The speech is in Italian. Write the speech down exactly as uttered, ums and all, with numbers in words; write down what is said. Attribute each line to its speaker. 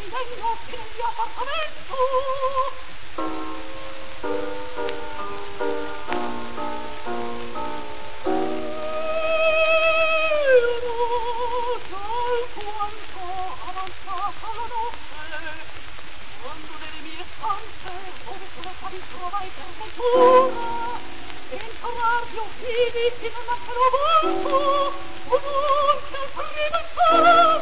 Speaker 1: legno nel mio appartamento. Trovai per ventura entrar gli uccidi che non m'hanno volto un ultimo prima